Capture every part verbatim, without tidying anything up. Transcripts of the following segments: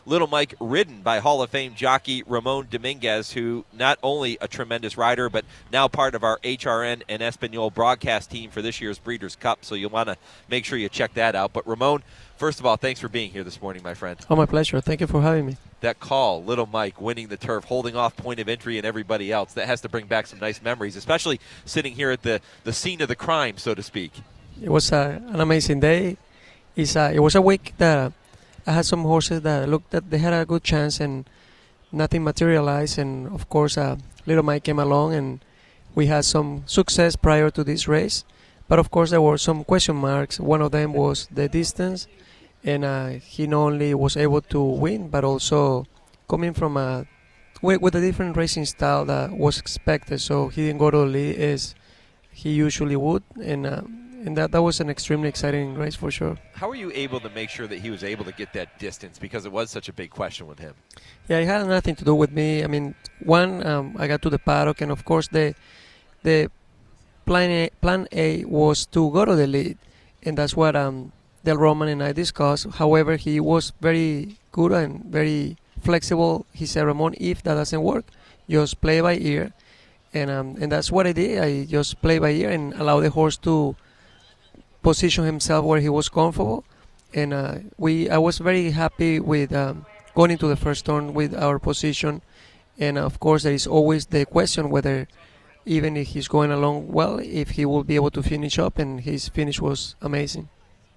Little Mike, ridden by Hall of Fame jockey Ramon Dominguez, who not only a tremendous rider, but now part of our H R N and Espanol broadcast team for this year's Breeders' Cup. So you'll want to make sure you check that out. But Ramon, first of all, thanks for being here this morning, my friend. Oh, my pleasure. Thank you for having me. That call, Little Mike winning the turf, holding off Point of Entry and everybody else, that has to bring back some nice memories, especially sitting here at the, the scene of the crime, so to speak. It was uh, an amazing day. It's, uh, it was a week that uh, I had some horses that looked that they had a good chance and nothing materialized. And, of course, uh, Little Mike came along and we had some success prior to this race. But, of course, there were some question marks. One of them was the distance. And uh, he not only was able to win, but also coming from a with, with a different racing style that was expected. So he didn't go to the lead as he usually would, and uh, and that, that was an extremely exciting race for sure. How were you able to make sure that he was able to get that distance, because it was such a big question with him? Yeah, it had nothing to do with me. I mean, one, um, I got to the paddock, and of course the the plan A, plan A was to go to the lead, and that's what um. Del Roman and I discussed. However, he was very good and very flexible. He said, Ramon, if that doesn't work, just play by ear. And um, and that's what I did. I just play by ear and allow the horse to position himself where he was comfortable. And uh, we, I was very happy with um, going into the first turn with our position. And of course, there is always the question whether, even if he's going along well, if he will be able to finish up. And his finish was amazing.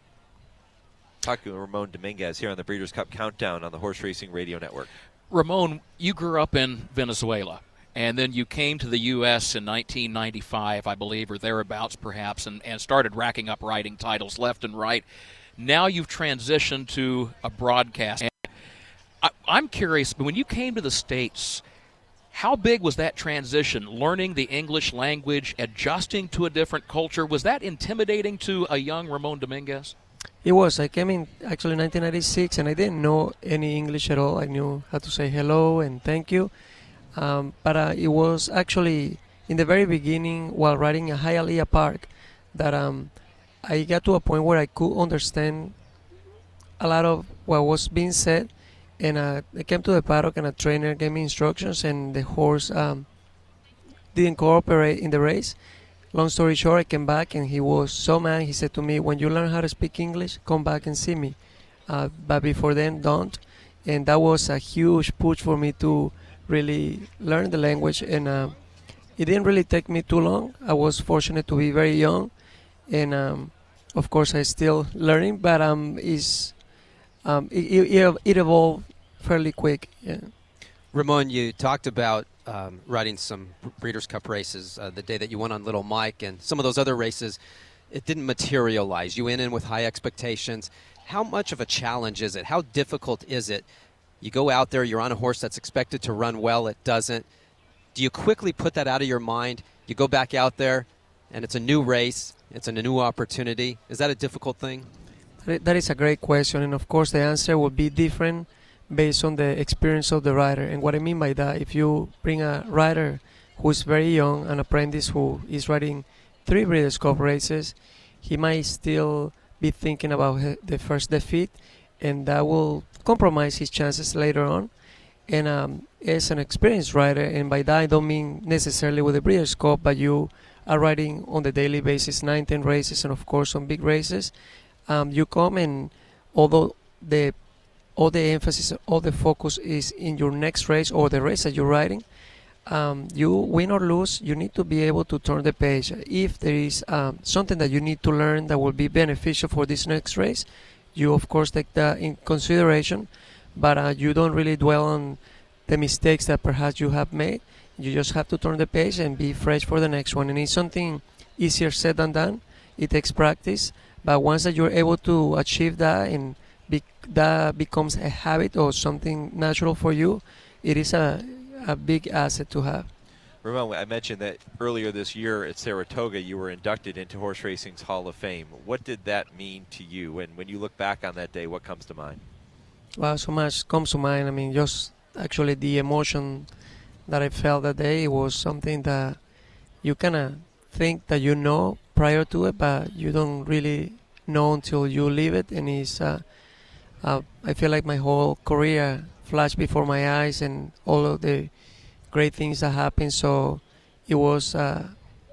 Talking with Ramon Dominguez here on the Breeders' Cup Countdown on the Horse Racing Radio Network. Ramon, you grew up in Venezuela, and then you came to the U S in nineteen ninety-five, I believe, or thereabouts perhaps, and, and started racking up riding titles left and right. Now you've transitioned to a broadcast. And I, I'm curious, when you came to the States, how big was that transition, learning the English language, adjusting to a different culture? Was that intimidating to a young Ramon Dominguez? It was. I came in actually nineteen ninety-six, and I didn't know any English at all. I knew how to say hello and thank you. Um, but uh, it was actually in the very beginning while riding at Hialeah Park that um, I got to a point where I could understand a lot of what was being said. And uh, I came to the paddock, and a trainer gave me instructions, and the horse um, didn't cooperate in the race. Long story short, I came back, and he was so mad. He said to me, when you learn how to speak English, come back and see me. Uh, but before then, don't. And that was a huge push for me to really learn the language. And uh, it didn't really take me too long. I was fortunate to be very young. And, um, of course, I'm still learning. But um, it's, um, it, it, it evolved fairly quick. Yeah. Ramon, you talked about um, riding some Breeders' Cup races uh, the day that you went on Little Mike, and some of those other races, it didn't materialize. You went in with high expectations. How much of a challenge is it? How difficult is it? You go out there, you're on a horse that's expected to run well, it doesn't. Do you quickly put that out of your mind? You go back out there, and it's a new race, it's a new opportunity. Is that a difficult thing? That is a great question, and of course the answer will be different based on the experience of the rider. And what I mean by that, if you bring a rider who is very young, an apprentice who is riding three Breeders' Cup races, he might still be thinking about the first defeat, and that will compromise his chances later on. And um, as an experienced rider, and by that I don't mean necessarily with the Breeders' Cup, but you are riding on the daily basis, nine, ten races, and of course some big races, um, you come and although the all the emphasis, all the focus is in your next race or the race that you're riding, um, you win or lose, you need to be able to turn the page. If there is um, something that you need to learn that will be beneficial for this next race, you of course take that in consideration, but uh, you don't really dwell on the mistakes that perhaps you have made. You just have to turn the page and be fresh for the next one. And it's something easier said than done. It takes practice, but once that you're able to achieve that and Be- that becomes a habit or something natural for you, it is a, a big asset to have. Ramon, I mentioned that earlier this year at Saratoga you were inducted into horse racing's Hall of Fame. What did that mean to you? And when you look back on that day, what comes to mind? Well, so much comes to mind. I mean, just actually the emotion that I felt that day, it was something that you kind of think that you know prior to it, but you don't really know until you live it. And it's uh, uh, I feel like my whole career flashed before my eyes and all of the great things that happened. So it was uh,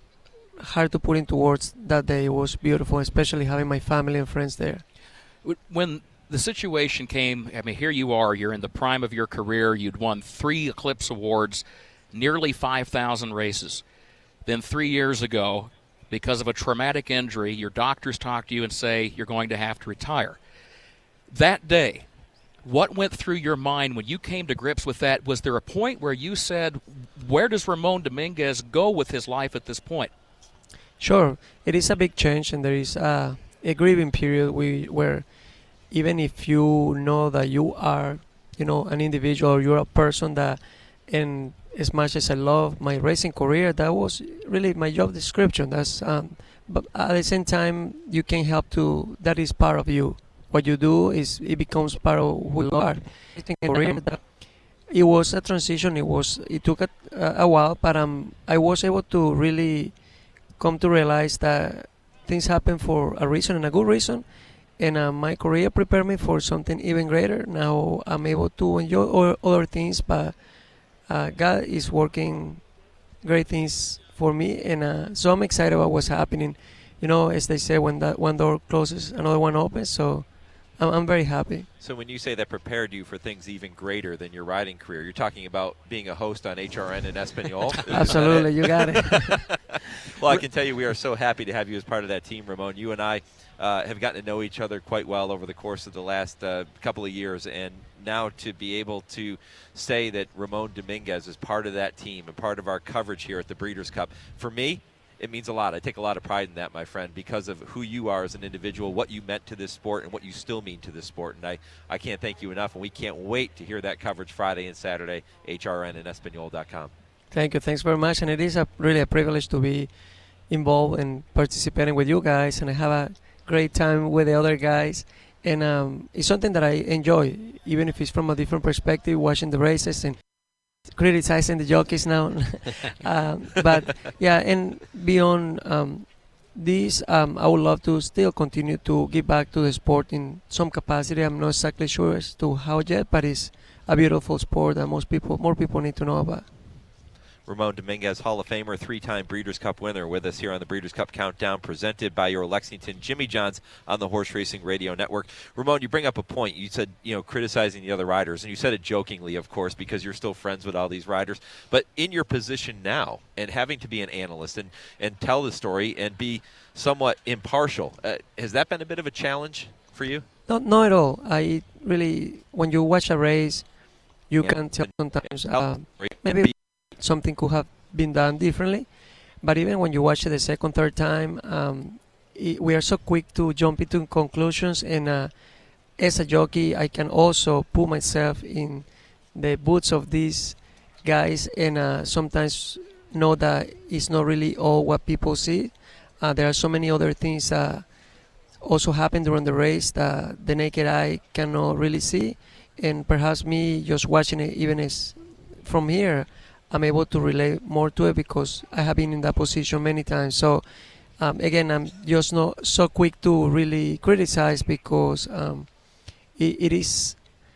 hard to put into words that day. It was beautiful, especially having my family and friends there. When the situation came, I mean, here you are, you're in the prime of your career, you'd won three Eclipse Awards, nearly five thousand races. Then three years ago, because of a traumatic injury, your doctors talk to you and say you're going to have to retire. That day, what went through your mind when you came to grips with that? Was there a point where you said, where does Ramon Dominguez go with his life at this point? Sure, it is a big change, and there is a, a grieving period we, where even if you know that you are, you know, an individual, or you're a person that, and as much as I love my racing career, that was really my job description. That's, um, but at the same time, you can't help to. That is part of you. What you do is it becomes part of who you are. I think it was a transition. It was. It took a, a while, but um, I was able to really come to realize that things happen for a reason and a good reason. And uh, my career prepared me for something even greater. Now I'm able to enjoy all, other things, but uh, God is working great things for me, and uh, so I'm excited about what's happening. You know, as they say, when that one door closes, another one opens. So I'm, I'm very happy. So when you say that prepared you for things even greater than your riding career, you're talking about being a host on H R N and Espanol? Absolutely, you got it. Well, I can tell you we are so happy to have you as part of that team, Ramon. You and I uh, have gotten to know each other quite well over the course of the last uh, couple of years, and now to be able to say that Ramon Dominguez is part of that team and part of our coverage here at the Breeders' Cup, for me, it means a lot. I take a lot of pride in that, my friend, because of who you are as an individual, what you meant to this sport, and what you still mean to this sport. And I, I can't thank you enough, and we can't wait to hear that coverage Friday and Saturday, H R N and Espanol dot com. Thank you. Thanks very much. And it is a really a privilege to be involved and participating with you guys, and I have a great time with the other guys. And um, it's something that I enjoy, even if it's from a different perspective, watching the races and criticizing the jockeys now. um, but yeah, and beyond um, this, um, I would love to still continue to give back to the sport in some capacity. I'm not exactly sure as to how yet, but it's a beautiful sport that most people, more people need to know about. Ramon Dominguez, Hall of Famer, three-time Breeders' Cup winner, with us here on the Breeders' Cup Countdown, presented by your Lexington Jimmy Johns on the Horse Racing Radio Network. Ramon, you bring up a point. You said, you know, criticizing the other riders, and you said it jokingly, of course, because you're still friends with all these riders. But in your position now, and having to be an analyst and, and tell the story and be somewhat impartial, uh, has that been a bit of a challenge for you? No, not at all. I really, when you watch a race, you Yeah. can tell sometimes Oh, uh, great. maybe something could have been done differently. But even when you watch it the second, third time, um, it, we are so quick to jump into conclusions. And uh, as a jockey, I can also put myself in the boots of these guys and uh, sometimes know that it's not really all what people see. Uh, there are so many other things that also happen during the race that the naked eye cannot really see. And perhaps me just watching it, even as from here, I'm able to relate more to it because I have been in that position many times. So um, again, I'm just not so quick to really criticize because um, it, it is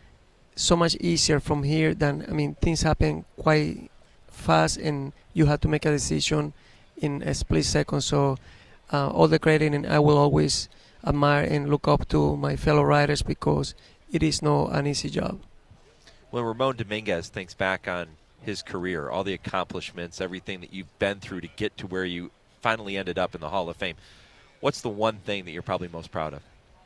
so much easier from here than, I mean, things happen quite fast and you have to make a decision in a split second. So uh, all the credit, and I will always admire and look up to my fellow riders because it is not an easy job. When Ramon Dominguez thinks back on his career, all the accomplishments, everything that you've been through to get to where you finally ended up in the Hall of Fame, what's the one thing that you're probably most proud of?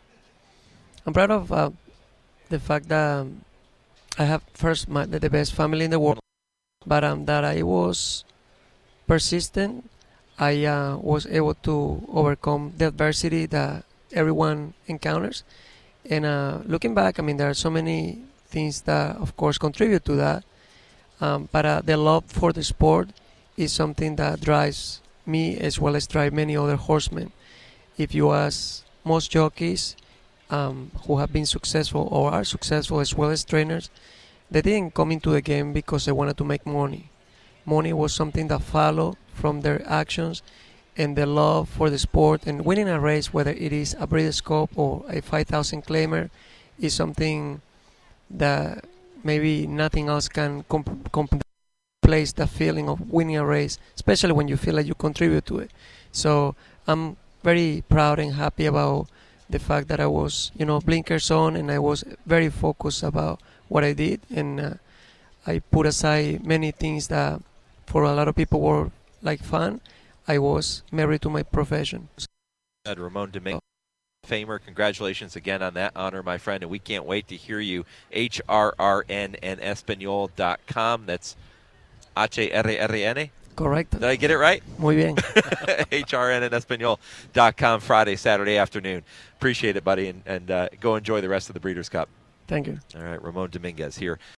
I'm proud of uh, the fact that um, I have first my, the best family in the world, but um, that I was persistent. I uh, was able to overcome the adversity that everyone encounters. And uh, looking back, I mean, there are so many things that, of course, contribute to that. Um, but uh, the love for the sport is something that drives me as well as drive many other horsemen. If you ask most jockeys um, who have been successful or are successful as well as trainers, they didn't come into the game because they wanted to make money. Money was something that followed from their actions and the love for the sport and winning a race, whether it is a Breeders' Cup or a five thousand claimer, is something that maybe nothing else can comp- comp- replace the feeling of winning a race, especially when you feel like you contribute to it. So I'm very proud and happy about the fact that I was, you know, blinkers on, and I was very focused about what I did, and uh, I put aside many things that for a lot of people were like fun. I was married to my profession. And Ramon Dominguez, Famer, congratulations again on that honor, my friend, and we can't wait to hear you. H R R N en español dot com. That's H R R N. Correct. Did I get it right? Muy bien. H R N en español dot com, Friday, Saturday afternoon. Appreciate it, buddy, and, and uh, go enjoy the rest of the Breeders' Cup. Thank you. All right, Ramon Dominguez here.